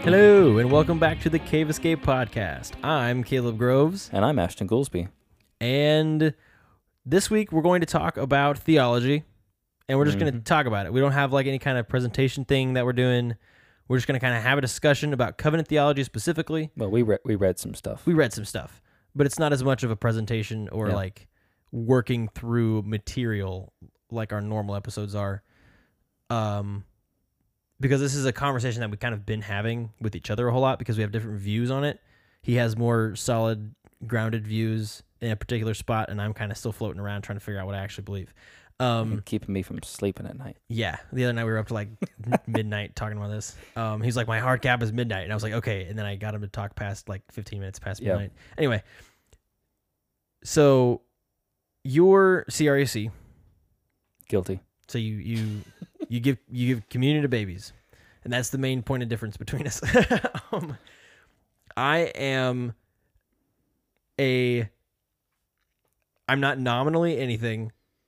Hello, and welcome back to the Cave Escape Podcast. I'm Caleb Groves, And I'm Ashton Goolsby. and this week we're going to talk about theology, and we're just going to talk about it. We don't have like any kind of presentation thing that we're doing. We're just going to kind of have a discussion about covenant theology specifically. Well, we read some stuff. We read some stuff, but it's not as much of a presentation or like working through material like our normal episodes are. Because this is a conversation that we've kind of been having with each other a whole lot because we have different views on it. He has more solid, grounded views in a particular spot, and I'm kind of still floating around trying to figure out what I actually believe. Keeping me from sleeping at night. Yeah, the other night we were up to like midnight talking about this. He's like, my hard cap is midnight, and I was like, okay. And then I got him to talk past like 15 minutes past midnight. Anyway, so you're CRAC. Guilty. So you give communion to babies, and that's the main point of difference between us. I'm not nominally anything.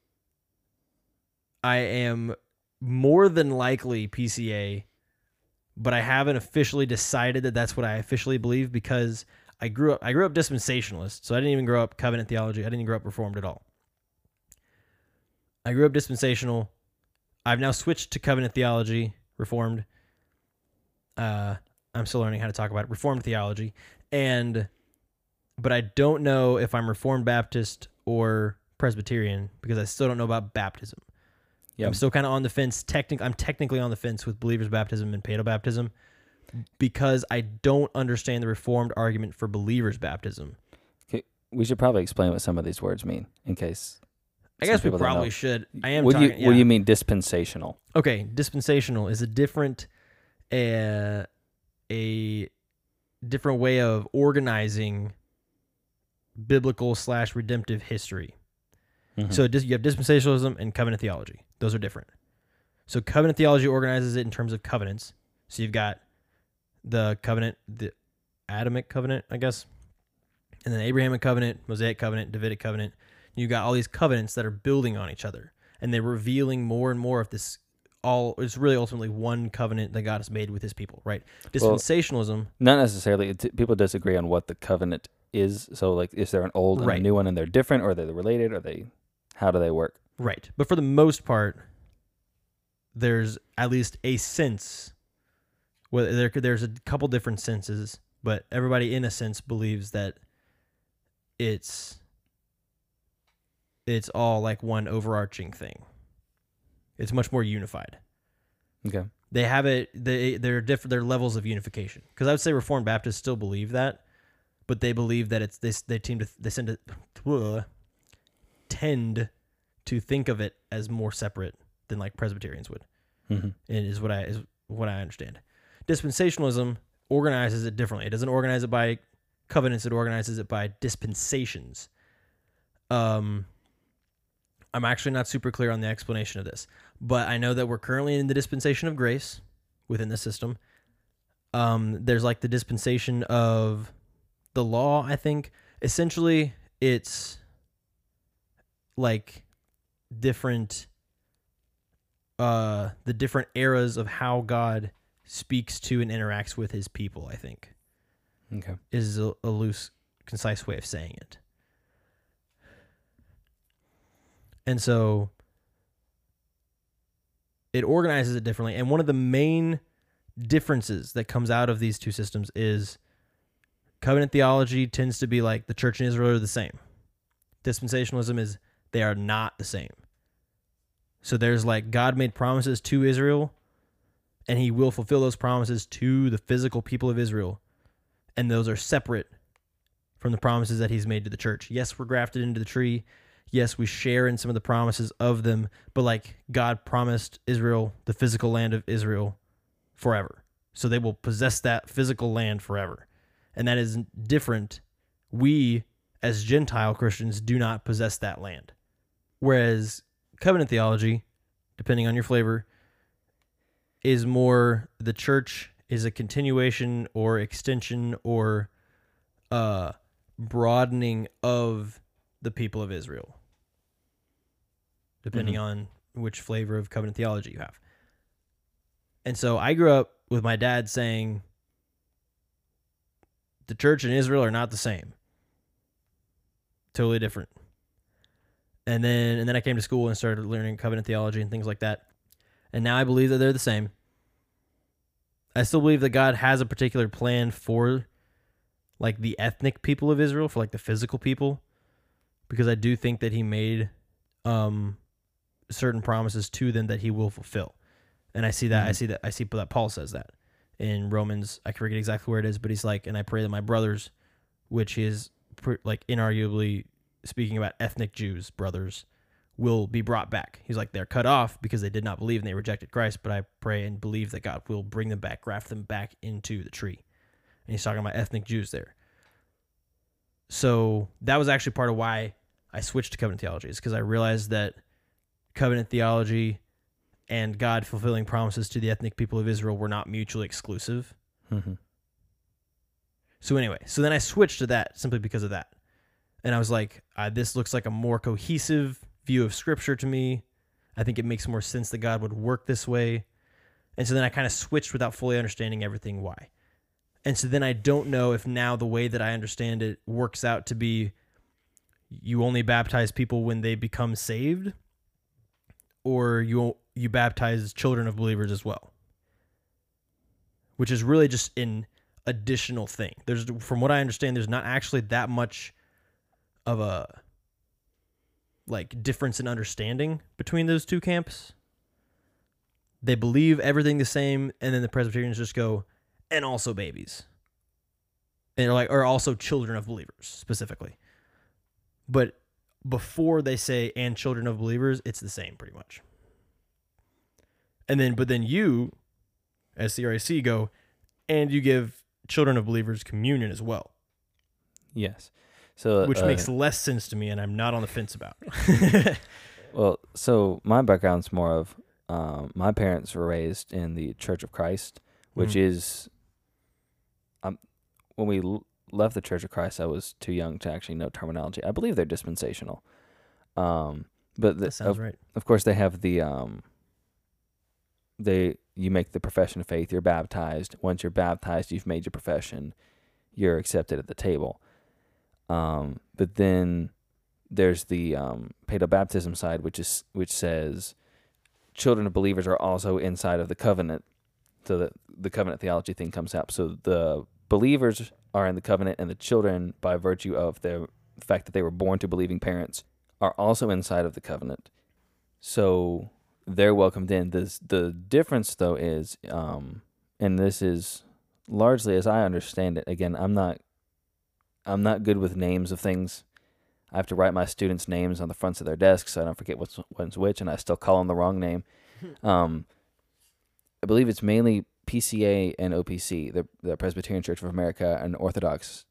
I am more than likely PCA, but I haven't officially decided that that's what I officially believe because I grew up dispensationalist, so I didn't even grow up covenant theology. I didn't even grow up Reformed at all. I grew up dispensational. I've now switched to covenant theology, Reformed. I'm still learning how to talk about it, Reformed theology, but I don't know if I'm Reformed Baptist or Presbyterian because I still don't know about baptism. Yep. I'm still kind of on the fence. I'm technically on the fence with believers' baptism and paedo baptism because I don't understand the Reformed argument for believers' baptism. Okay, we should probably explain what some of these words mean in case. I guess we probably should. What do you mean dispensational? Okay, dispensational is a different different way of organizing biblical / redemptive history. Mm-hmm. So you have dispensationalism and covenant theology. Those are different. So covenant theology organizes it in terms of covenants. So you've got the covenant, the Adamic covenant, I guess, and then Abrahamic covenant, Mosaic covenant, Davidic covenant. You got all these covenants that are building on each other, and they're revealing more and more of this. It's really ultimately one covenant that God has made with His people, right? Dispensationalism, well, not necessarily. People disagree on what the covenant is. So, like, is there an old and a new one, and they're different, or are they related? How do they work? Right, but for the most part, there's at least a sense. Well, there's a couple different senses, but everybody, in a sense, believes that it's all like one overarching thing. It's much more unified. Okay. They have it. They're different. They're levels of unification. Because I would say Reformed Baptists still believe that, but they believe that it's this. They tend to think of it as more separate than like Presbyterians would. Mm-hmm. And is what I understand. Dispensationalism organizes it differently. It doesn't organize it by covenants. It organizes it by dispensations. I'm actually not super clear on the explanation of this, but I know that we're currently in the dispensation of grace within the system. There's like the dispensation of the law, I think. Essentially, it's like different, the different eras of how God speaks to and interacts with His people, I think. Okay. Is a loose, concise way of saying it. And so it organizes it differently. And one of the main differences that comes out of these two systems is covenant theology tends to be like the church and Israel are the same. Dispensationalism is they are not the same. So there's like God made promises to Israel, and He will fulfill those promises to the physical people of Israel. And those are separate from the promises that He's made to the church. Yes, we're grafted into the tree. Yes, we share in some of the promises of them, but like God promised Israel the physical land of Israel forever. So they will possess that physical land forever. And that is different. We, as Gentile Christians, do not possess that land. Whereas covenant theology, depending on your flavor, is more the church is a continuation or extension or broadening of the people of Israel, depending on which flavor of covenant theology you have. And so I grew up with my dad saying the church and Israel are not the same. Totally different. And then I came to school and started learning covenant theology and things like that. And now I believe that they're the same. I still believe that God has a particular plan for like the ethnic people of Israel, for like the physical people, because I do think that he made certain promises to them that he will fulfill. And I see that, I see that Paul says that in Romans. I forget exactly where it is, but he's like, and I pray that my brothers, which is like inarguably speaking about ethnic Jews, brothers, will be brought back. He's like, they're cut off because they did not believe and they rejected Christ, but I pray and believe that God will bring them back, graft them back into the tree. And he's talking about ethnic Jews there. So that was actually part of why I switched to covenant theology, is because I realized that covenant theology and God fulfilling promises to the ethnic people of Israel were not mutually exclusive. Mm-hmm. So anyway, so then I switched to that simply because of that. And I was like, this looks like a more cohesive view of Scripture to me. I think it makes more sense that God would work this way. And so then I kind of switched without fully understanding everything why. And so then I don't know if now the way that I understand it works out to be you only baptize people when they become saved, or you baptize children of believers as well, which is really just an additional thing. From what I understand, there's not actually that much of a like difference in understanding between those two camps. They believe everything the same, and then the Presbyterians just go, and also babies, and they're like, or also children of believers specifically. But before they say and children of believers, it's the same pretty much. And then, but then you, as CRAC, go and you give children of believers communion as well. Yes. So which makes less sense to me, and I'm not on the fence about. Well, so my background's more of my parents were raised in the Church of Christ, which is when we left the Church of Christ, I was too young to actually know terminology. I believe they're dispensational. But that sounds right. Of course, they have the you make the profession of faith. You're baptized. Once you're baptized, you've made your profession. You're accepted at the table. But then there's the paedobaptism side, which says children of believers are also inside of the covenant. So that the covenant theology thing comes up. So the believers are in the covenant, and the children, by virtue of the fact that they were born to believing parents, are also inside of the covenant. So they're welcomed in. The difference, though, is, and this is largely as I understand it. Again, I'm not good with names of things. I have to write my students' names on the fronts of their desks so I don't forget what's which, and I still call them the wrong name. I believe it's mainly PCA and OPC, the Presbyterian Church of America, and Orthodox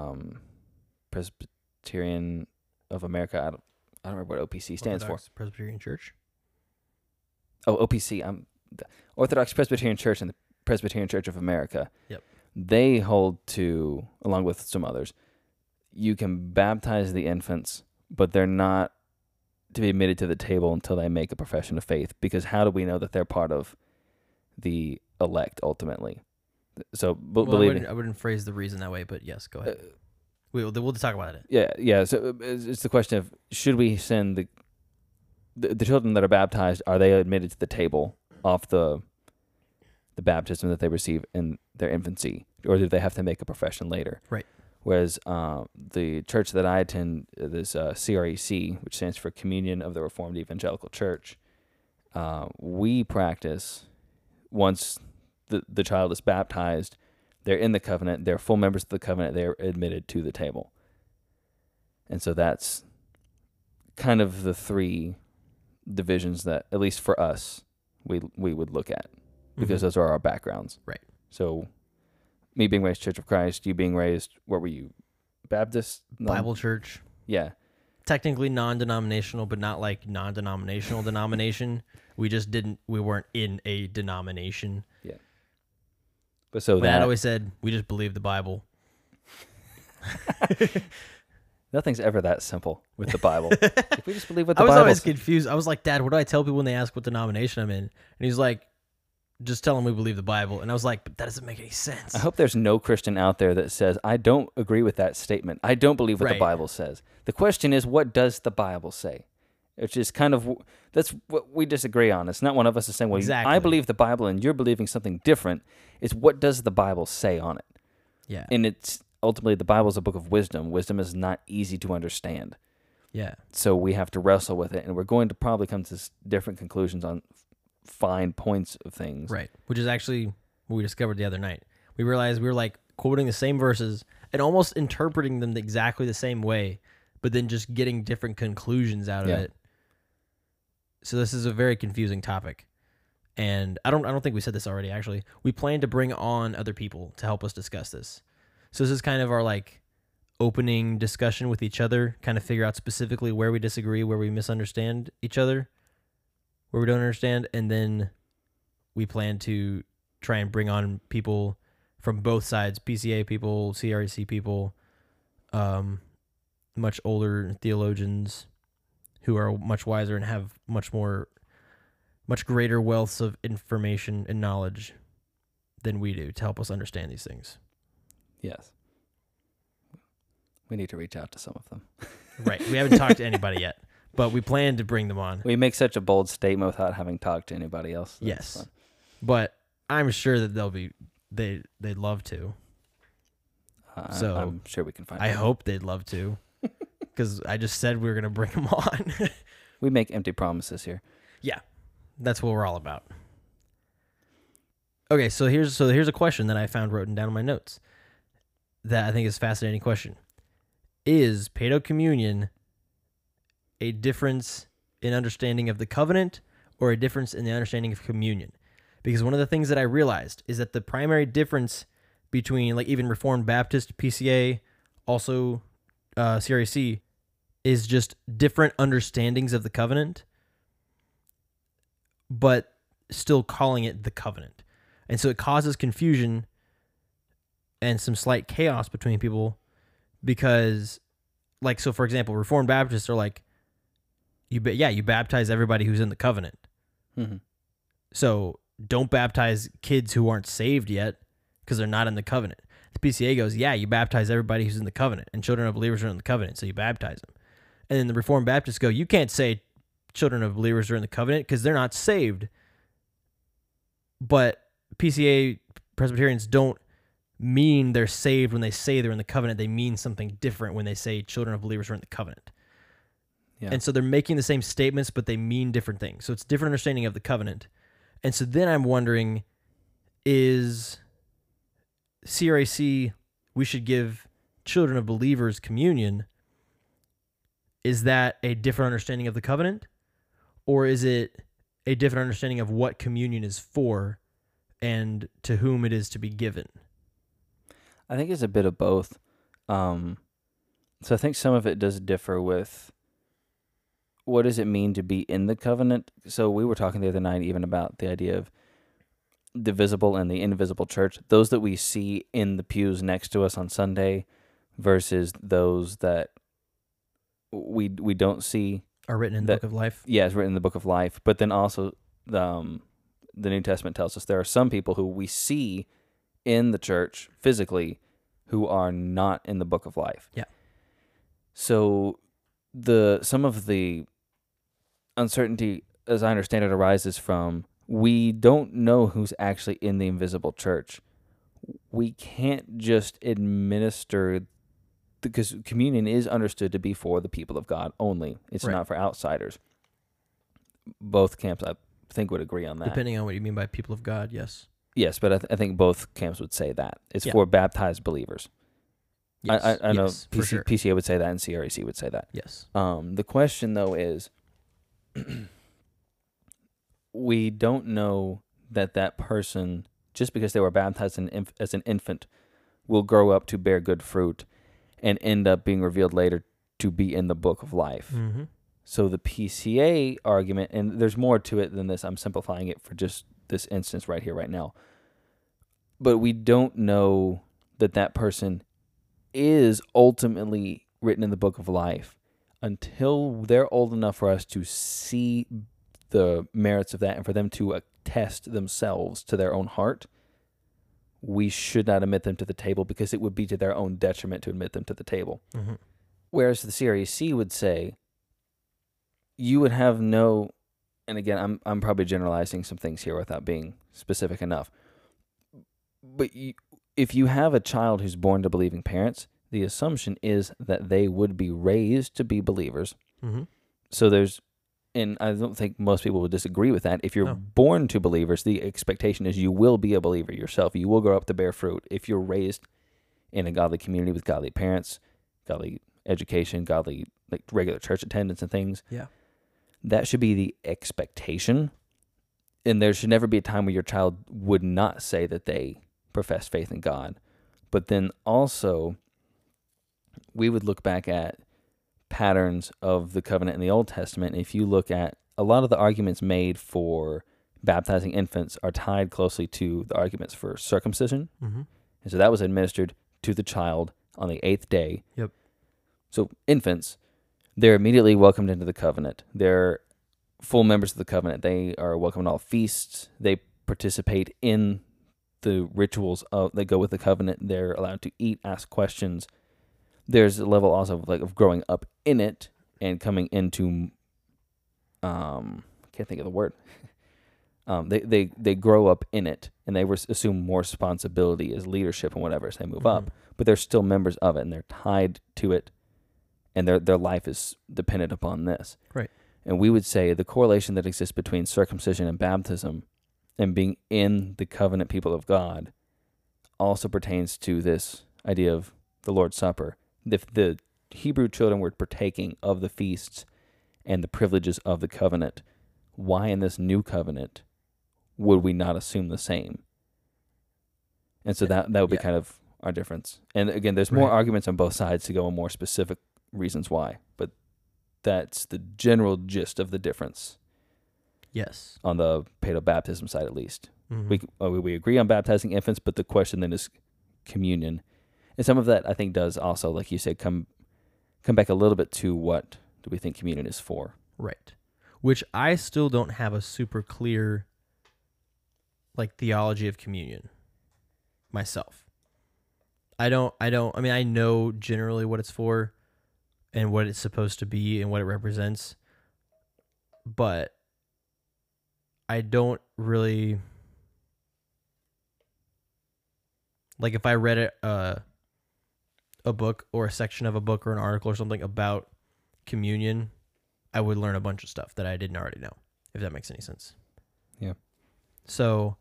Presbyterian of America. I don't remember what OPC stands Orthodox for. Presbyterian Church. Oh, OPC. The Orthodox Presbyterian Church and the Presbyterian Church of America. Yep. They hold to, along with some others, you can baptize the infants, but they're not to be admitted to the table until they make a profession of faith, because how do we know that they're part of the elect ultimately? So, I wouldn't phrase the reason that way, but yes, go ahead. We'll talk about it. Yeah. So it's the question of, should we send the children that are baptized, are they admitted to the table off the baptism that they receive in their infancy, or do they have to make a profession later? Right. Whereas the church that I attend, this CREC, which stands for Communion of the Reformed Evangelical Church, we practice once the child is baptized, they're in the covenant, they're full members of the covenant, they're admitted to the table. And so that's kind of the three divisions that, at least for us, we would look at, because those are our backgrounds. Right. So me being raised Church of Christ, you being raised, what were you, Baptist? Bible church. Yeah. Technically non-denominational, but not like non-denominational denomination. We weren't in a denomination. Yeah. But so Dad always said, we just believe the Bible. Nothing's ever that simple with the Bible. If we just believe what the Bible. I was Bible always confused. I was like, Dad, what do I tell people when they ask what denomination I'm in? And he's like, just tell them we believe the Bible. And I was like, but that doesn't make any sense. I hope there's no Christian out there that says, I don't agree with that statement. I don't believe what the Right. Bible says. The question is, what does the Bible say? Which is kind of, that's what we disagree on. It's not one of us is saying, well, Exactly. I believe the Bible and you're believing something different. It's what does the Bible say on it? Yeah. And it's ultimately, the Bible is a book of wisdom. Wisdom is not easy to understand. Yeah. So we have to wrestle with it. And we're going to probably come to different conclusions on fine points of things. Right. Which is actually what we discovered the other night. We realized we were like quoting the same verses and almost interpreting them exactly the same way, but then just getting different conclusions out of Yeah. it. So this is a very confusing topic. And I don't think we said this already, actually. We plan to bring on other people to help us discuss this. So this is kind of our like opening discussion with each other, kind of figure out specifically where we disagree, where we misunderstand each other, where we don't understand, and then we plan to try and bring on people from both sides, PCA people, CREC people, much older theologians who are much wiser and have much greater wealths of information and knowledge than we do to help us understand these things. Yes. We need to reach out to some of them. Right. We haven't talked to anybody yet, but we plan to bring them on. We make such a bold statement without having talked to anybody else. That's Yes. fun. But I'm sure that they'd love to. So I'm sure we can find I them. hope they'd love to, because I just said we were going to bring them on. We make empty promises here. That's what we're all about. Okay, so here's a question that I found written down in my notes that I think is a fascinating question. Is Paedo Communion a difference in understanding of the covenant or a difference in the understanding of communion? Because one of the things that I realized is that the primary difference between like even Reformed Baptist, PCA, also CREC, is just different understandings of the covenant, but still calling it the covenant. And so it causes confusion and some slight chaos between people because, like, so for example, Reformed Baptists are like, you baptize everybody who's in the covenant. Mm-hmm. So don't baptize kids who aren't saved yet because they're not in the covenant. The PCA goes, yeah, you baptize everybody who's in the covenant, and children of believers are in the covenant, so you baptize them. And then the Reformed Baptists go, you can't say children of believers are in the covenant because they're not saved. But PCA Presbyterians don't mean they're saved when they say they're in the covenant. They mean something different when they say children of believers are in the covenant. Yeah. And so they're making the same statements, but they mean different things. So it's different understanding of the covenant. And so then I'm wondering, is CRAC, we should give children of believers communion, is that a different understanding of the covenant? Or is it a different understanding of what communion is for and to whom it is to be given? I think it's a bit of both. So I think some of it does differ with what does it mean to be in the covenant. So we were talking the other night even about the idea of the visible and the invisible church, those that we see in the pews next to us on Sunday versus those that we don't see. Are written in the book of life? Yeah, it's written in the book of life. But then also the New Testament tells us there are some people who we see in the church physically who are not in the book of life. Yeah. So some of the uncertainty, as I understand it, arises from we don't know who's actually in the invisible church. We can't just administer, because communion is understood to be for the people of God only. It's Right. not for outsiders. Both camps, I think, would agree on that. Depending on what you mean by people of God, yes. Yes, but I think both camps would say that. It's Yeah. for baptized believers. Yes. I know Yes, for sure. PCA would say that and CREC would say that. Yes. The question, though, is we don't know that person, just because they were baptized as an infant, will grow up to bear good fruit and end up being revealed later to be in the book of life. Mm-hmm. So the PCA argument, and there's more to it than this, I'm simplifying it for just this instance right here, right now. But we don't know that person is ultimately written in the book of life until they're old enough for us to see the merits of that and for them to test themselves to their own heart, we should not admit them to the table because it would be to their own detriment to admit them to the table. Mm-hmm. Whereas the CREC would say, you would have no, and again, I'm probably generalizing some things here without being specific enough, but if you have a child who's born to believing parents, the assumption is that they would be raised to be believers. Mm-hmm. So and I don't think most people would disagree with that. If you're No. born to believers, the expectation is you will be a believer yourself. You will grow up to bear fruit. If you're raised in a godly community with godly parents, godly education, godly, like regular church attendance and things, Yeah. that should be the expectation. And there should never be a time where your child would not say that they profess faith in God. But then also, we would look back at patterns of the covenant in the Old Testament. If you look at a lot of the arguments made for baptizing infants are tied closely to the arguments for circumcision. Mm-hmm. And so that was administered to the child on the 8th day. Yep. So infants, they're immediately welcomed into the covenant. They're full members of the covenant. They are welcomed at all feasts. They participate in the rituals that go with the covenant. They're allowed to eat, ask questions. There's a level also of growing up in it and coming into, can't think of the word. They grow up in it and they assume more responsibility as leadership and whatever as they move up. But they're still members of it and they're tied to it, and their life is dependent upon this. Right. And we would say the correlation that exists between circumcision and baptism and being in the covenant people of God also pertains to this idea of the Lord's Supper. If the Hebrew children were partaking of the feasts and the privileges of the covenant, why in this new covenant would we not assume the same? And so that would be kind of our difference. And again, there's more arguments on both sides to go on more specific reasons why, but that's the general gist of the difference. Yes. On the paedobaptism side, at least. Mm-hmm. We agree on baptizing infants, but the question then is communion. And some of that, I think, does also, like you said, come back a little bit to what do we think communion is for. Right. Which I still don't have a super clear, theology of communion myself. I mean, I know generally what it's for and what it's supposed to be and what it represents, but I don't really, if I read a book or a section of a book or an article or something about communion, I would learn a bunch of stuff that I didn't already know, if that makes any sense. Yeah. So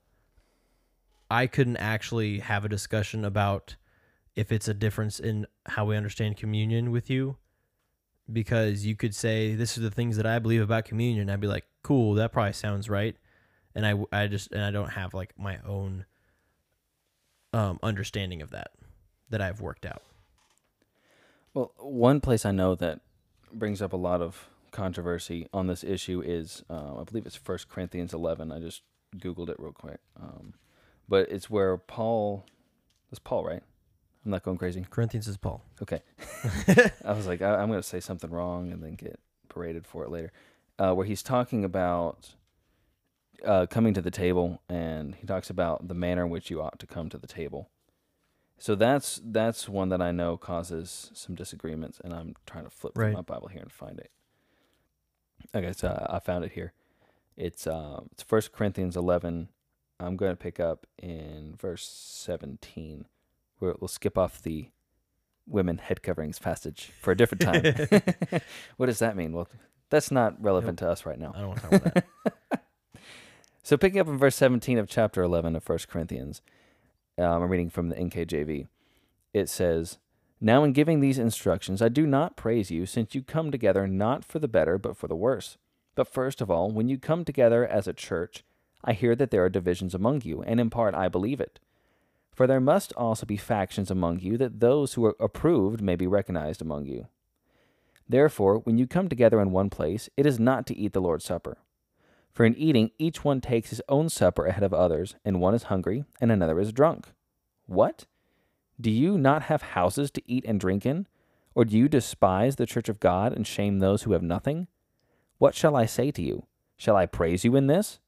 I couldn't actually have a discussion about if it's a difference in how we understand communion with you, because you could say, this is the things that I believe about communion. I'd be like, cool, that probably sounds right. And I don't have my own understanding of that I've worked out. Well, one place I know that brings up a lot of controversy on this issue is, I believe it's 1 Corinthians 11. I just Googled it real quick. But it's where Paul, it's Paul, right? I'm not going crazy. Corinthians is Paul. Okay. I was like, I'm going to say something wrong and then get paraded for it later. Where he's talking about coming to the table, and he talks about the manner in which you ought to come to the table. So that's one that I know causes some disagreements, and I'm trying to flip through my Bible here and find it. Okay, so I found it here. It's 1 Corinthians 11. I'm going to pick up in verse 17. We'll skip off the women head coverings passage for a different time. What does that mean? Well, that's not relevant to us right now. I don't want to talk about that. So picking up in verse 17 of chapter 11 of 1 Corinthians, I'm reading from the NKJV. It says, "Now in giving these instructions, I do not praise you, since you come together not for the better, but for the worse. But first of all, when you come together as a church, I hear that there are divisions among you, and in part I believe it. For there must also be factions among you, that those who are approved may be recognized among you. Therefore, when you come together in one place, it is not to eat the Lord's Supper. For in eating, each one takes his own supper ahead of others, and one is hungry, and another is drunk. What? Do you not have houses to eat and drink in? Or do you despise the church of God and shame those who have nothing? What shall I say to you? Shall I praise you in this?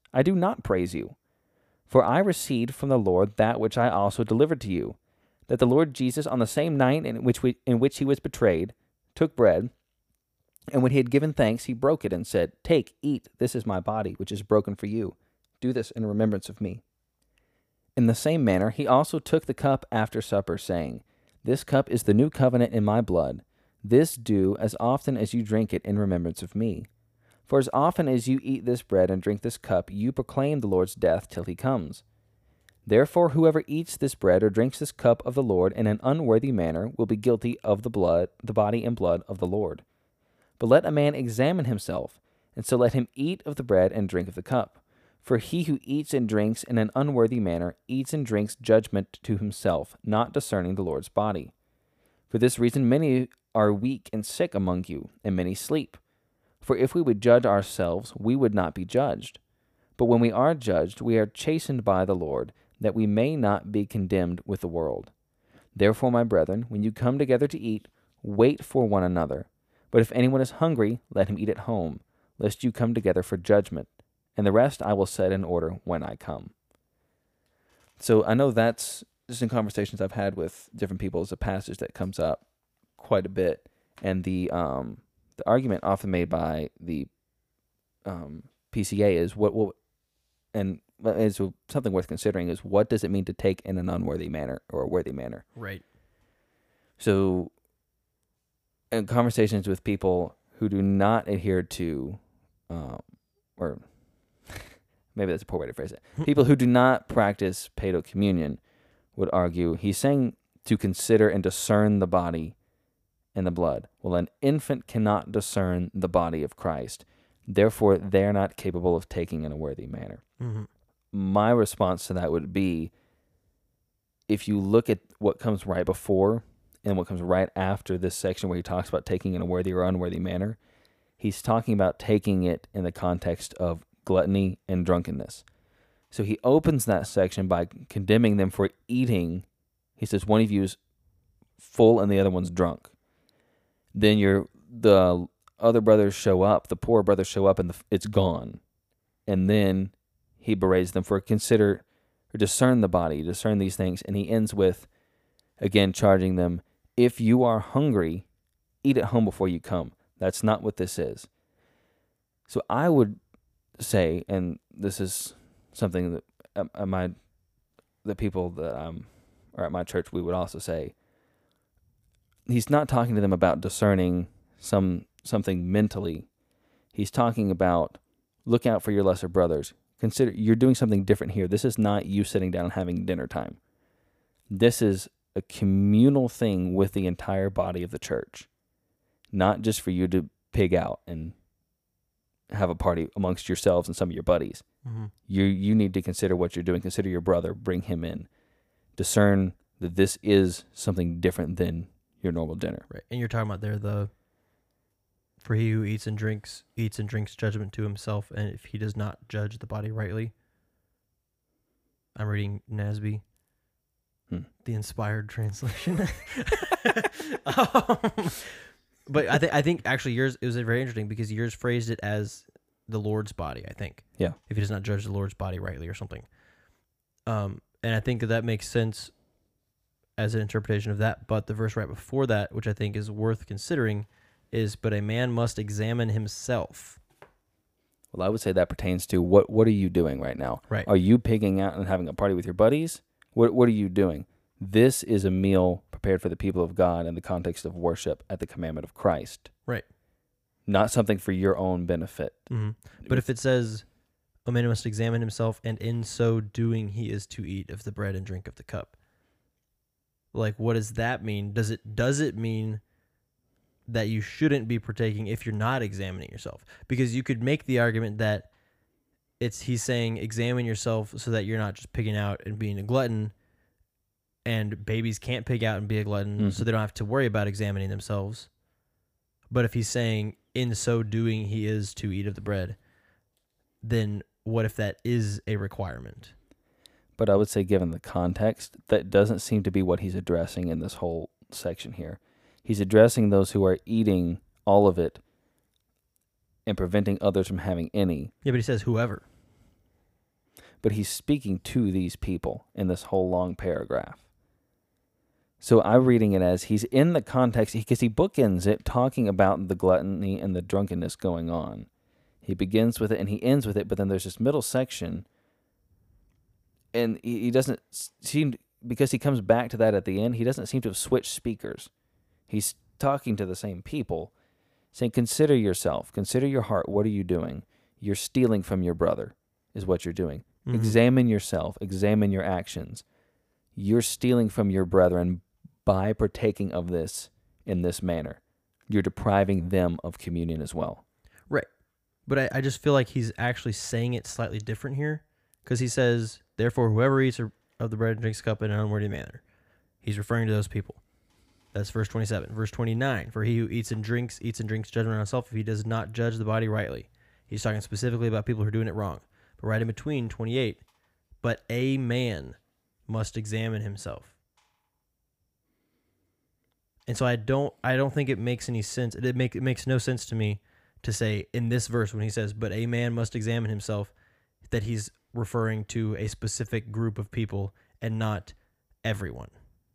I do not praise you. For I received from the Lord that which I also delivered to you, that the Lord Jesus, on the same night in which he was betrayed, took bread, and when he had given thanks, he broke it and said, Take, eat, this is my body, which is broken for you. Do this in remembrance of me. In the same manner, he also took the cup after supper, saying, This cup is the new covenant in my blood. This do as often as you drink it in remembrance of me. For as often as you eat this bread and drink this cup, you proclaim the Lord's death till he comes. Therefore, whoever eats this bread or drinks this cup of the Lord in an unworthy manner will be guilty of the body and blood of the Lord. But let a man examine himself, and so let him eat of the bread and drink of the cup. For he who eats and drinks in an unworthy manner eats and drinks judgment to himself, not discerning the Lord's body. For this reason many are weak and sick among you, and many sleep. For if we would judge ourselves, we would not be judged. But when we are judged, we are chastened by the Lord, that we may not be condemned with the world. Therefore, my brethren, when you come together to eat, wait for one another. But if anyone is hungry, let him eat at home, lest you come together for judgment. And the rest I will set in order when I come. So I know that's just in conversations I've had with different people, is a passage that comes up quite a bit. And the argument often made by the PCA is and is something worth considering is, what does it mean to take in an unworthy manner or a worthy manner? Right. So in conversations with people who do not adhere to, or maybe that's a poor way to phrase it, people who do not practice paedo communion would argue he's saying to consider and discern the body and the blood. Well, an infant cannot discern the body of Christ. Therefore, they're not capable of taking in a worthy manner. Mm-hmm. My response to that would be, if you look at what comes right before and what comes right after this section where he talks about taking in a worthy or unworthy manner, he's talking about taking it in the context of gluttony and drunkenness. So he opens that section by condemning them for eating. He says, one of you is full and the other one's drunk. Then the other brothers show up, the poor brothers show up, and it's gone. And then he berates them for consider or discern the body, discern these things. And he ends with, again, charging them, if you are hungry, eat at home before you come. That's not what this is. So I would say, and this is something that the people that or at my church we would also say, he's not talking to them about discerning something mentally. He's talking about, look out for your lesser brothers. Consider you're doing something different here. This is not you sitting down and having dinner time. This is a communal thing with the entire body of the church, not just for you to pig out and have a party amongst yourselves and some of your buddies. Mm-hmm. You need to consider what you're doing. Consider your brother. Bring him in. Discern that this is something different than your normal dinner. Right. And you're talking about there for he who eats and drinks judgment to himself, and if he does not judge the body rightly. I'm reading NASB, the inspired translation. But I think actually yours, it was very interesting because yours phrased it as the Lord's body, I think. Yeah. If he does not judge the Lord's body rightly or something. And I think that makes sense as an interpretation of that. But the verse right before that, which I think is worth considering, is, but a man must examine himself. Well, I would say that pertains to what are you doing right now? Right. Are you pigging out and having a party with your buddies? What are you doing? This is a meal prepared for the people of God in the context of worship at the commandment of Christ. Right. Not something for your own benefit. Mm-hmm. But if it says, a man must examine himself, and in so doing he is to eat of the bread and drink of the cup. Like, what does that mean? Does it mean that you shouldn't be partaking if you're not examining yourself? Because you could make the argument that he's saying examine yourself so that you're not just pigging out and being a glutton, and babies can't pig out and be a glutton, so they don't have to worry about examining themselves. But if he's saying in so doing he is to eat of the bread, then what if that is a requirement? But I would say, given the context, that doesn't seem to be what he's addressing in this whole section here. He's addressing those who are eating all of it and preventing others from having any. Yeah, but he says whoever. but he's speaking to these people in this whole long paragraph. So I'm reading it as he's in the context, because he bookends it talking about the gluttony and the drunkenness going on. He begins with it and he ends with it, but then there's this middle section, and he doesn't seem, because he comes back to that at the end, he doesn't seem to have switched speakers. He's talking to the same people, saying, consider yourself, consider your heart, what are you doing? You're stealing from your brother, is what you're doing. Mm-hmm. Examine yourself, examine your actions. You're stealing from your brethren by partaking of this in this manner. You're depriving them of communion as well. Right. But I just feel like he's actually saying it slightly different here, because he says, therefore, whoever eats of the bread and drinks the cup in an unworthy manner. He's referring to those people. That's verse 27. Verse 29, for he who eats and drinks judgment on himself if he does not judge the body rightly. He's talking specifically about people who are doing it wrong. But right in between, 28, but a man must examine himself. And so I don't think it makes any sense. It makes no sense to me to say in this verse when he says, but a man must examine himself, that he's referring to a specific group of people and not everyone.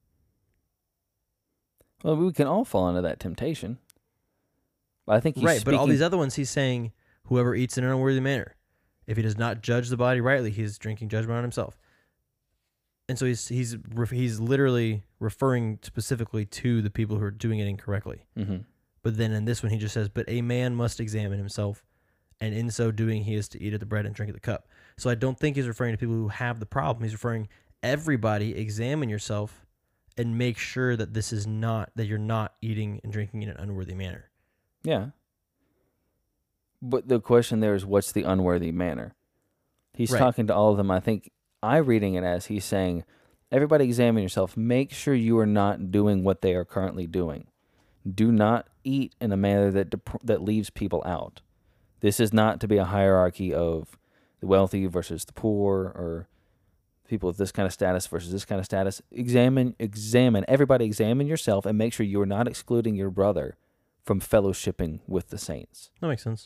Well, we can all fall into that temptation. But I think he's right, but all these other ones, he's saying, whoever eats in an unworthy manner, if he does not judge the body rightly, he is drinking judgment on himself. And so he's literally referring specifically to the people who are doing it incorrectly. Mm-hmm. But then in this one, he just says, but a man must examine himself, and in so doing, he is to eat of the bread and drink of the cup. So I don't think he's referring to people who have the problem. He's referring, everybody examine yourself and make sure that this is not, that you're not eating and drinking in an unworthy manner. Yeah. But the question there is, what's the unworthy manner? He's talking to all of them. I think I'm reading it as he's saying, everybody examine yourself. Make sure you are not doing what they are currently doing. Do not eat in a manner that leaves people out. This is not to be a hierarchy of the wealthy versus the poor, or people with this kind of status versus this kind of status. Everybody examine yourself and make sure you are not excluding your brother from fellowshipping with the saints. That makes sense.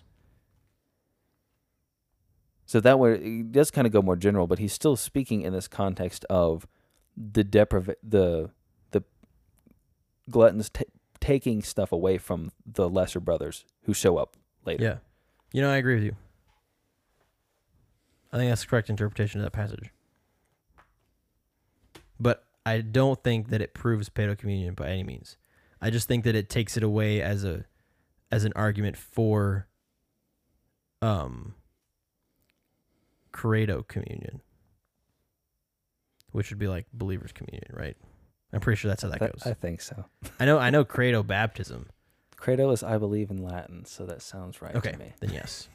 So that way, it does kind of go more general, but he's still speaking in this context of the gluttons taking stuff away from the lesser brothers who show up later. Yeah. I agree with you. I think that's the correct interpretation of that passage. But I don't think that it proves paedocommunion by any means. I just think that it takes it away as an argument for credo communion, which would be like believer's communion, right? I'm pretty sure that's how that goes. I think so. I know credo baptism. Credo is I believe in Latin, so that sounds right to me. Then yes.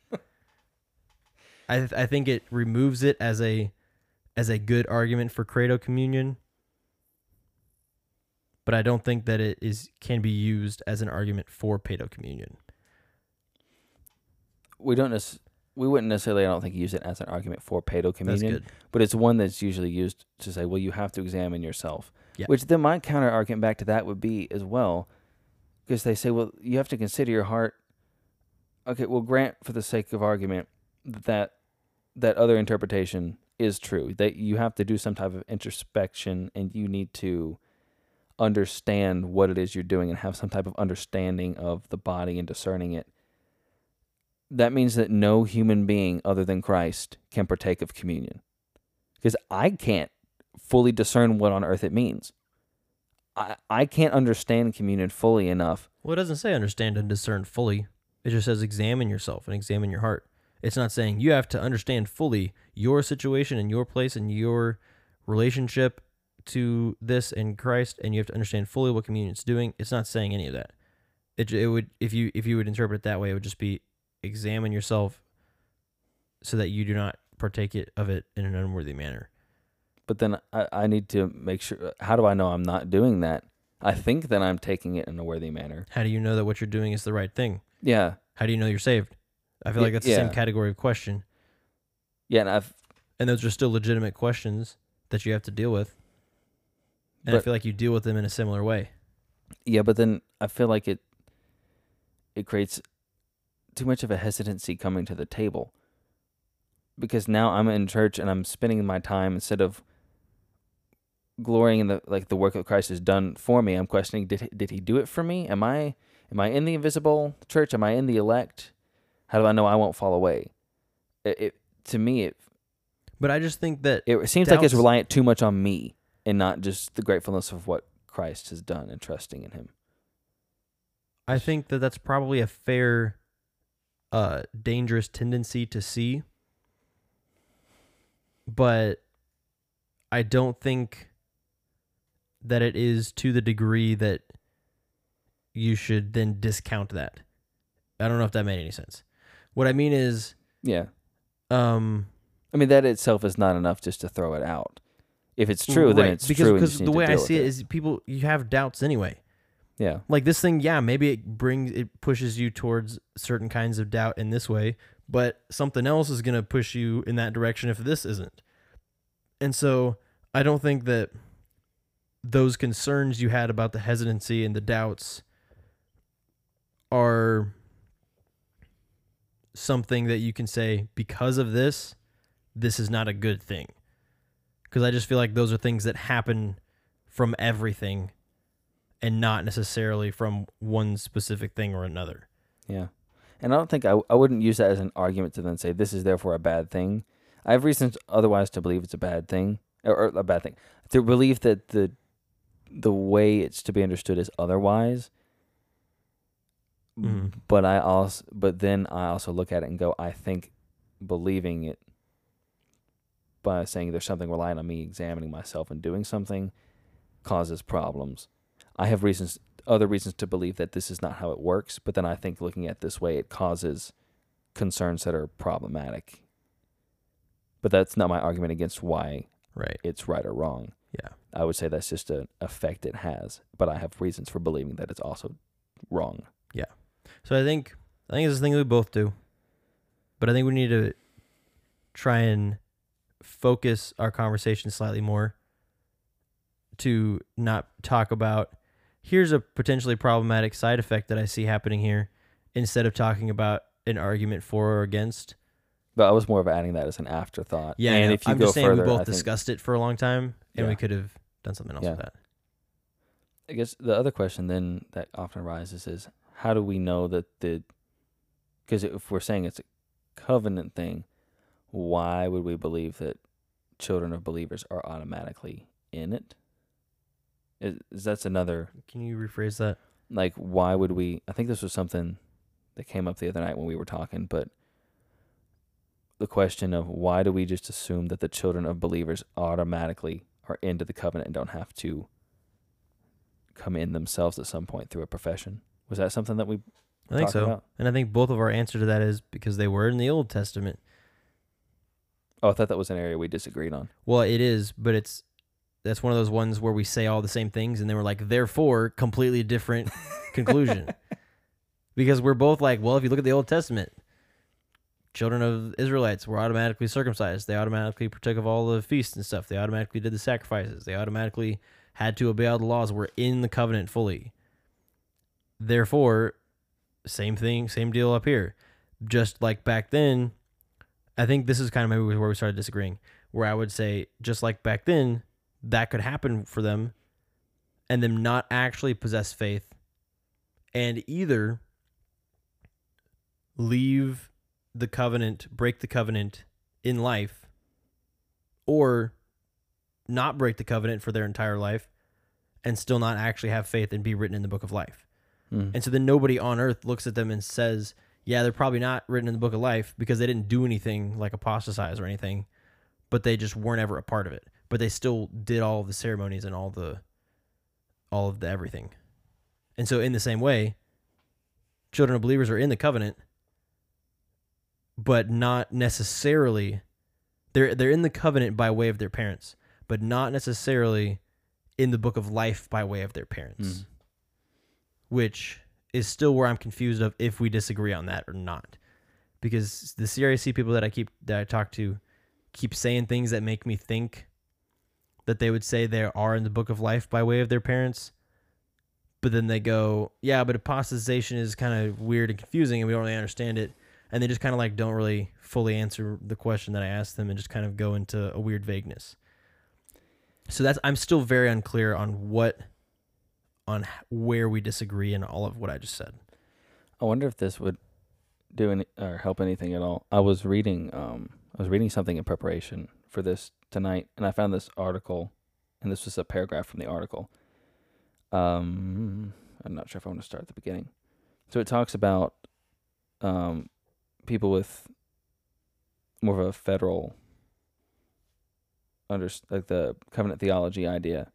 I think it removes it as a good argument for credo communion, but I don't think that it can be used as an argument for paedocommunion. We wouldn't necessarily, I don't think, use it as an argument for paedocommunion. That's good. But it's one that's usually used to say, well, you have to examine yourself. Yeah. Which then my counter argument back to that would be as well, because they say, well, you have to consider your heart. Okay, well, grant for the sake of argument that other interpretation is true, that you have to do some type of introspection and you need to understand what it is you're doing and have some type of understanding of the body and discerning it. That means that no human being other than Christ can partake of communion. Because I can't fully discern what on earth it means. I can't understand communion fully enough. Well, it doesn't say understand and discern fully. It just says examine yourself and examine your heart. It's not saying you have to understand fully your situation and your place and your relationship to this and Christ, and you have to understand fully what communion is doing. It's not saying any of that. It would, if you would interpret it that way, it would just be examine yourself so that you do not partake of it in an unworthy manner. But then I need to make sure, how do I know I'm not doing that? I think that I'm taking it in a worthy manner. How do you know that what you're doing is the right thing? Yeah. How do you know you're saved? I feel like that's the same category of question. Yeah, and those are still legitimate questions that you have to deal with. And I feel like you deal with them in a similar way. Yeah, but then I feel like it creates too much of a hesitancy coming to the table. because now I'm in church and I'm spending my time, instead of glorying in the work that Christ has done for me, I'm questioning, did he do it for me? Am I in the invisible church? Am I in the elect? How do I know I won't fall away? To me, But I just think that it seems like it's doubts- reliant too much on me and not just the gratefulness of what Christ has done and trusting in him. I think that that's probably a fair, dangerous tendency to see. But I don't think that it is to the degree that you should then discount that. I don't know if that made any sense. What I mean is, Yeah. um, I mean, that itself is not enough just to throw it out. If it's true, then it's true. Because the way I see it is, you have doubts anyway. Yeah. Like this thing, yeah, maybe it pushes you towards certain kinds of doubt in this way, but something else is going to push you in that direction if this isn't. And so I don't think that those concerns you had about the hesitancy and the doubts are something that you can say, because of this, this is not a good thing. Because I just feel like those are things that happen from everything and not necessarily from one specific thing or another. Yeah. And I don't think I wouldn't use that as an argument to then say this is therefore a bad thing. I have reasons otherwise to believe it's a bad thing, or a bad thing. To believe that the way it's to be understood is otherwise. Mhm. But then I also look at it and go, I think believing it by saying there's something relying on me examining myself and doing something causes problems. I have other reasons to believe that this is not how it works, but then I think looking at it this way, it causes concerns that are problematic. But that's not my argument against why Right. it's right or wrong. Yeah. I would say that's just an effect it has, but I have reasons for believing that it's also wrong. So I think it's a thing we both do, but I think we need to try and focus our conversation slightly more to not talk about, here's a potentially problematic side effect that I see happening here, instead of talking about an argument for or against. But I was more of adding that as an afterthought. Yeah, and I know. if you I'm go just saying further, we both I think- discussed it for a long time, and Yeah. we could have done something else Yeah. with that. I guess the other question then that often arises is, how do we know that because if we're saying it's a covenant thing, why would we believe that children of believers are automatically in it? Is that's another, Can you rephrase that? like, why would we, I think this was something that came up the other night when we were talking, but the question of why do we just assume that the children of believers automatically are into the covenant and don't have to come in themselves at some point through a profession? Was that something that we I think talked so. about? And I think both of our answer to that is because they were in the Old Testament. Oh, I thought that was an area we disagreed on. Well, it is, but that's one of those ones where we say all the same things and then we're like, therefore, completely different conclusion. Because we're both like, well, if you look at the Old Testament, children of Israelites were automatically circumcised. They automatically partook of all the feasts and stuff. They automatically did the sacrifices. They automatically had to obey all the laws. We're in the covenant fully. Therefore, same thing, same deal up here. Just like back then, I think this is kind of maybe where we started disagreeing, where I would say, just like back then, that could happen for them and them not actually possess faith and either leave the covenant, break the covenant in life, or not break the covenant for their entire life and still not actually have faith and be written in the book of life. And so then nobody on earth looks at them and says, yeah, they're probably not written in the book of life because they didn't do anything like apostatize or anything, but they just weren't ever a part of it. But they still did all of the ceremonies and all of the everything. And so in the same way, children of believers are in the covenant, but not necessarily, they're in the covenant by way of their parents, but not necessarily in the book of life by way of their parents. Which is still where I'm confused of if we disagree on that or not. Because the CRAC people that I talk to keep saying things that make me think that they would say they are in the book of life by way of their parents. But then they go, yeah, but apostatization is kind of weird and confusing and we don't really understand it. and they just kind of like don't really fully answer the question that I asked them and just kind of go into a weird vagueness. So I'm still very unclear on where we disagree in all of what I just said. I wonder if this would do any or help anything at all. I was reading something in preparation for this tonight, and I found this article, and this was a paragraph from the article. I'm not sure if I want to start at the beginning. So it talks about people with more of a federal like the covenant theology idea.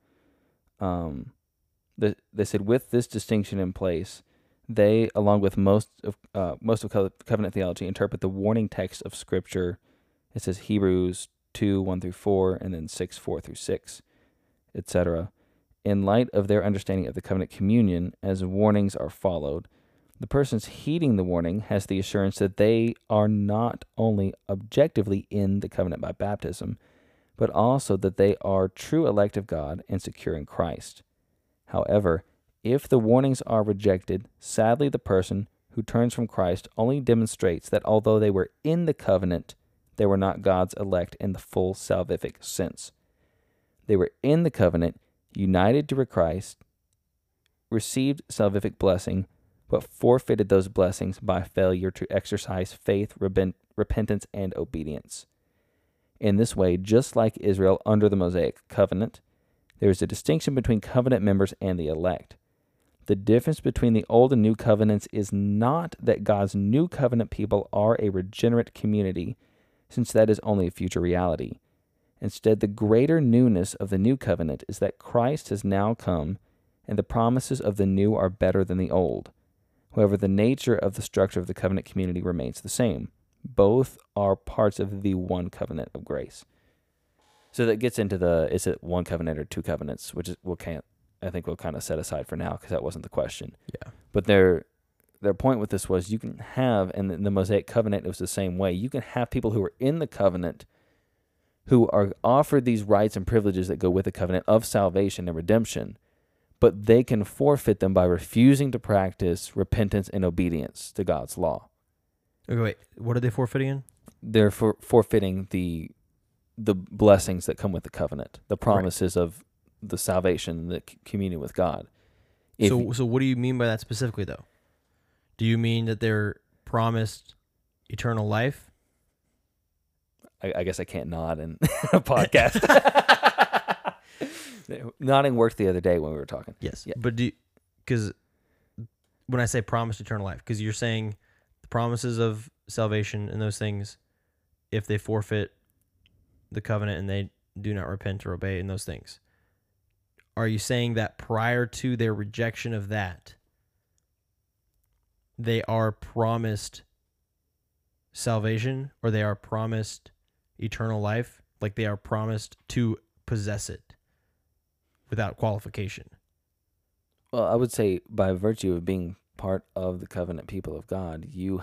They said with this distinction in place, they, along with most of covenant theology, interpret the warning text of Scripture. It says Hebrews 2:1-4, and then 6:4-6, etc. In light of their understanding of the covenant communion, as warnings are followed, the persons heeding the warning has the assurance that they are not only objectively in the covenant by baptism, but also that they are true elect of God and secure in Christ. However, if the warnings are rejected, sadly the person who turns from Christ only demonstrates that although they were in the covenant, they were not God's elect in the full salvific sense. They were in the covenant, united to Christ, received salvific blessing, but forfeited those blessings by failure to exercise faith, repentance, and obedience. In this way, just like Israel under the Mosaic covenant, there is a distinction between covenant members and the elect. The difference between the old and new covenants is not that God's new covenant people are a regenerate community, since that is only a future reality. Instead, the greater newness of the new covenant is that Christ has now come, and the promises of the new are better than the old. However, the nature of the structure of the covenant community remains the same. Both are parts of the one covenant of grace. So that gets into is it one covenant or two covenants, which is I think we'll kind of set aside for now because that wasn't the question. Yeah. But their point with this was you can have, and in the Mosaic covenant it was the same way, you can have people who are in the covenant who are offered these rights and privileges that go with the covenant of salvation and redemption, but they can forfeit them by refusing to practice repentance and obedience to God's law. Okay, wait, what are they forfeiting in? They're forfeiting the blessings that come with the covenant, the promises of the salvation, the communion with God. So what do you mean by that specifically, though? Do you mean that they're promised eternal life? I guess I can't nod in a podcast. Nodding worked the other day when we were talking. Yes, yeah. But because when I say promised eternal life, because you're saying the promises of salvation and those things, if they forfeit the covenant and they do not repent or obey in those things, are you saying that prior to their rejection of that, they are promised salvation, or they are promised eternal life, like they are promised to possess it without qualification? Well, I would say by virtue of being part of the covenant people of God, you're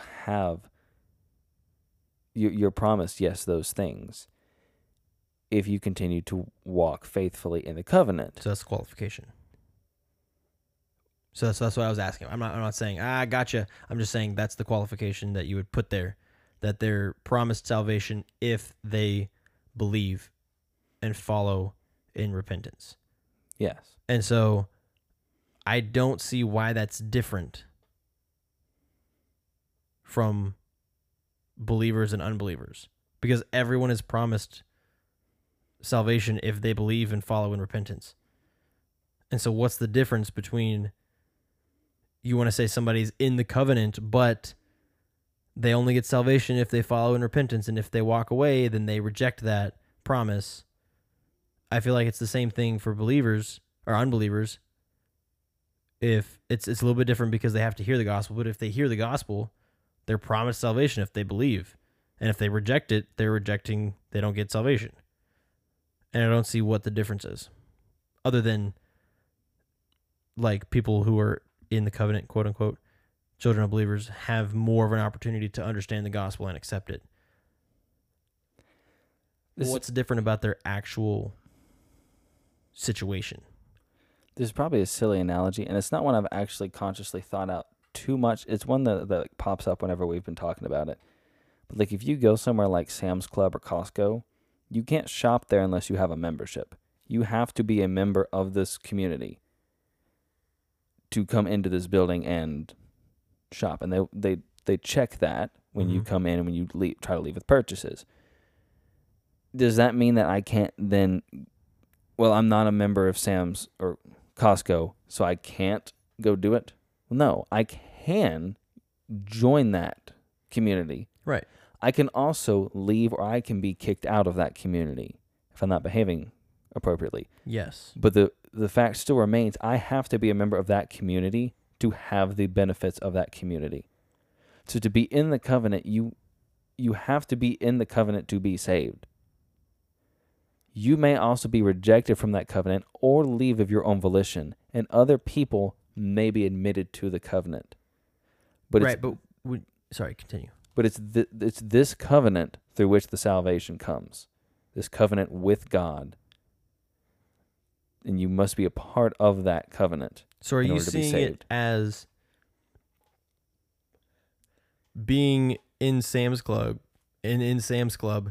promised, yes, those things, if you continue to walk faithfully in the covenant. So that's qualification. So that's what I was asking. I'm not saying, gotcha. I'm just saying that's the qualification that you would put there, that they're promised salvation if they believe and follow in repentance. Yes. And so I don't see why that's different from believers and unbelievers, because everyone is promised salvation if they believe and follow in repentance. And so what's the difference between, you want to say somebody's in the covenant, but they only get salvation if they follow in repentance, and if they walk away, then they reject that promise. I feel like it's the same thing for believers or unbelievers. If it's a little bit different because they have to hear the gospel, but if they hear the gospel, they're promised salvation if they believe. And if they reject it, they don't get salvation. And I don't see what the difference is, other than like people who are in the covenant, quote unquote, children of believers, have more of an opportunity to understand the gospel and accept it. What's different about their actual situation? This is probably a silly analogy, and it's not one I've actually consciously thought out too much. It's one that like, pops up whenever we've been talking about it. But like if you go somewhere like Sam's Club or Costco, you can't shop there unless you have a membership. You have to be a member of this community to come into this building and shop. And they check that when you come in and when you try to leave with purchases. Does that mean that I can't then, well, I'm not a member of Sam's or Costco, so I can't go do it? Well, no, I can join that community. Right. I can also leave, or I can be kicked out of that community if I'm not behaving appropriately. Yes. But the fact still remains, I have to be a member of that community to have the benefits of that community. So to be in the covenant, you have to be in the covenant to be saved. You may also be rejected from that covenant or leave of your own volition, and other people may be admitted to the covenant. But right, sorry, continue. But it's this covenant through which the salvation comes, this covenant with God, and you must be a part of that covenant. So are you seeing it as being in Sam's Club, in Sam's Club,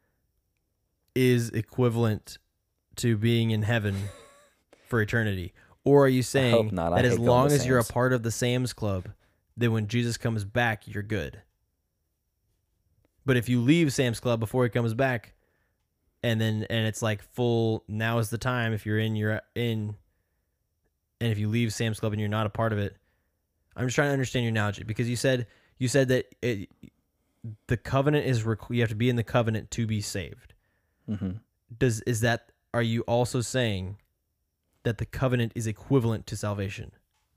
is equivalent to being in heaven for eternity? Or are you saying that as long as you're a part of the Sam's Club, then when Jesus comes back, you're good? But if you leave Sam's Club before he comes back, and it's like full, now is the time, if you're in, you're in, and if you leave Sam's Club and you're not a part of it, I'm just trying to understand your analogy, because you said that the covenant is, you have to be in the covenant to be saved. Mm-hmm. Are you also saying that the covenant is equivalent to salvation?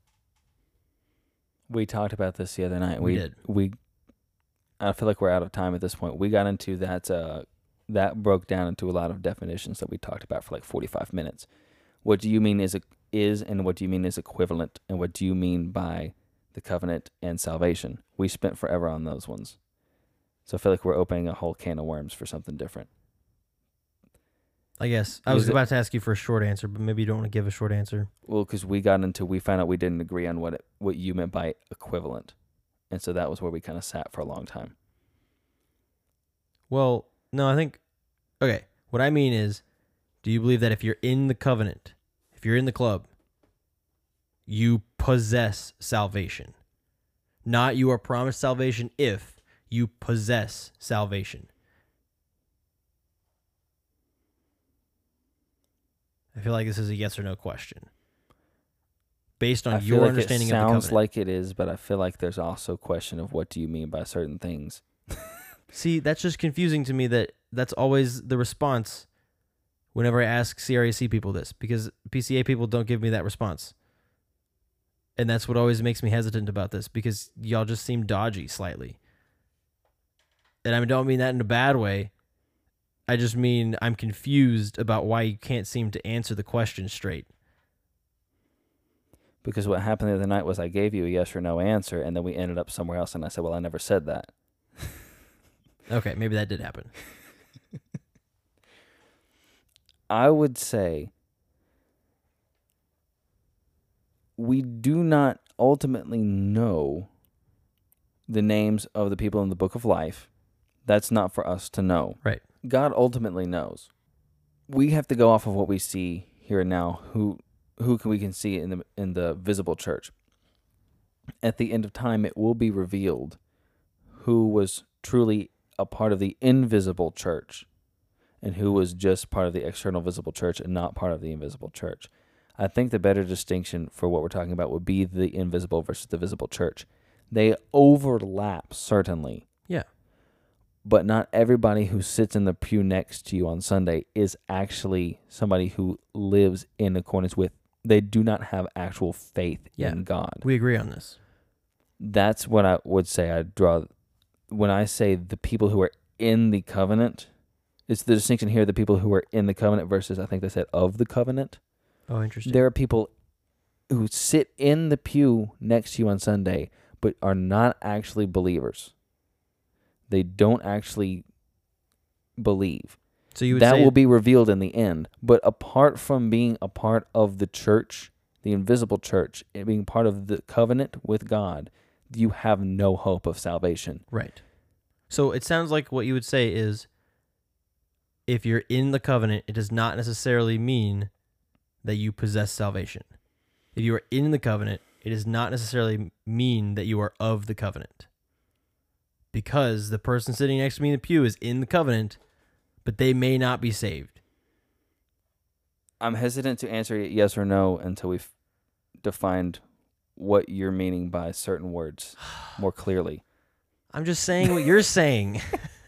We talked about this the other night. We did. I feel like we're out of time at this point. We got into that. That broke down into a lot of definitions that we talked about for like 45 minutes. What do you mean is and what do you mean is equivalent, and what do you mean by the covenant and salvation? We spent forever on those ones. So I feel like we're opening a whole can of worms for something different. I guess. I was about to ask you for a short answer, but maybe you don't want to give a short answer. Well, because we found out we didn't agree on what you meant by equivalent. And so that was where we kind of sat for a long time. Well, no, I think, okay, what I mean is, do you believe that if you're in the covenant, if you're in the club, you possess salvation? Not you are promised salvation if you possess salvation. I feel like this is a yes or no question. Based on your understanding of the covenant. It sounds like it is, but I feel like there's also a question of what do you mean by certain things. See, that's just confusing to me. That's always the response whenever I ask CRAC people this, because PCA people don't give me that response. And that's what always makes me hesitant about this, because y'all just seem dodgy slightly. And I don't mean that in a bad way. I just mean I'm confused about why you can't seem to answer the question straight. Because what happened the other night was I gave you a yes or no answer, and then we ended up somewhere else, and I said, well, I never said that. Okay, maybe that did happen. I would say we do not ultimately know the names of the people in the book of life. That's not for us to know. Right. God ultimately knows. We have to go off of what we see here and now, who we can see in the visible church. At the end of time, it will be revealed who was truly a part of the invisible church and who was just part of the external visible church and not part of the invisible church. I think the better distinction for what we're talking about would be the invisible versus the visible church. They overlap, certainly. Yeah. But not everybody who sits in the pew next to you on Sunday is actually somebody who lives in accordance with, they do not have actual faith in God. We agree on this. That's what I would say I draw. When I say the people who are in the covenant, it's the distinction here, the people who are in the covenant versus, I think they said, of the covenant. Oh, interesting. There are people who sit in the pew next to you on Sunday, but are not actually believers. They don't actually believe. So you would that say will be revealed in the end. But apart from being a part of the church the invisible church, it being part of the covenant with God, you have no hope of salvation. Right. So it sounds like what you would say is, if you're in the covenant, it does not necessarily mean that you possess salvation. If you are in the covenant, it does not necessarily mean that you are of the covenant. Because the person sitting next to me in the pew is in the covenant, but they may not be saved. I'm hesitant to answer it yes or no until we've defined what you're meaning by certain words more clearly. I'm just saying what you're saying.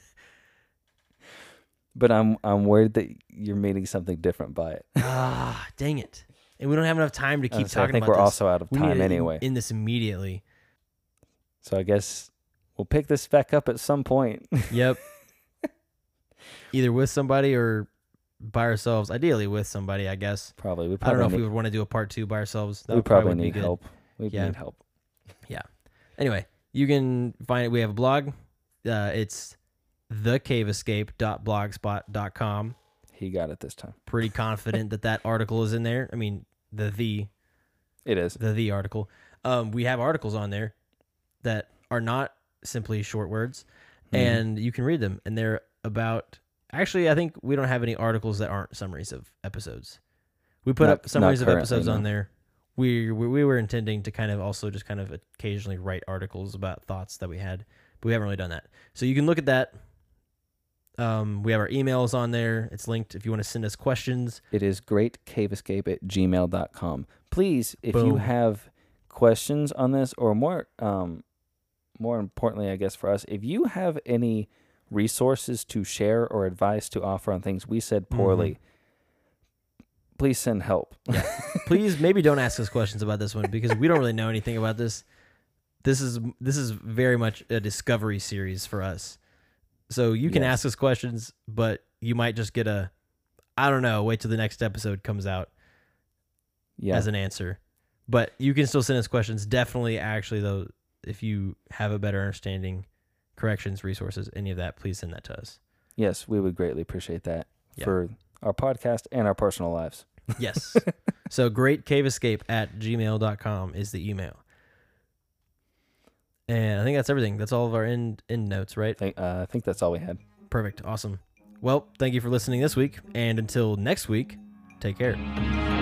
But I'm worried that you're meaning something different by it. Dang it. And we don't have enough time to keep So talking about this. I think we're also out of We need time to anyway. end this immediately. So I guess we'll pick this back up at some point. Yep. Either with somebody or by ourselves. Ideally with somebody, I guess. Probably. We I don't know if need, we would want to do a part 2 by ourselves. That we would probably probably would be need good. help. We Yeah. need help. Yeah. Anyway, you can find it. We have a blog. It's thecaveescape.blogspot.com. He got it this time. Pretty confident that article is in there. I mean, the It is. article. We have articles on there that are not simply short words, and you can read them. And they're about. Actually, I think we don't have any articles that aren't summaries of episodes. We put up summaries of episodes on there. We were intending to kind of also just kind of occasionally write articles about thoughts that we had, but we haven't really done that. So you can look at that. We have our emails on there. It's linked if you want to send us questions. It is greatcaveescape@gmail.com. Please, if Boom. you have questions on this, or more importantly, I guess for us, if you have any resources to share or advice to offer on things we said poorly, please send help. Yeah. Please, maybe don't ask us questions about this one because we don't really know anything about this. This is very much a discovery series for us. So you can ask us questions, but you might just get I don't know, wait till the next episode comes out as an answer. But you can still send us questions. Definitely, actually, though, if you have a better understanding, corrections, resources, any of that, please send that to us. Yes, we would greatly appreciate that for our podcast and our personal lives. Yes. So greatcaveescape@gmail.com is the email. And I think that's everything. That's all of our end notes, right? I think that's all we had. Perfect. Awesome. Well, thank you for listening this week. And until next week, take care.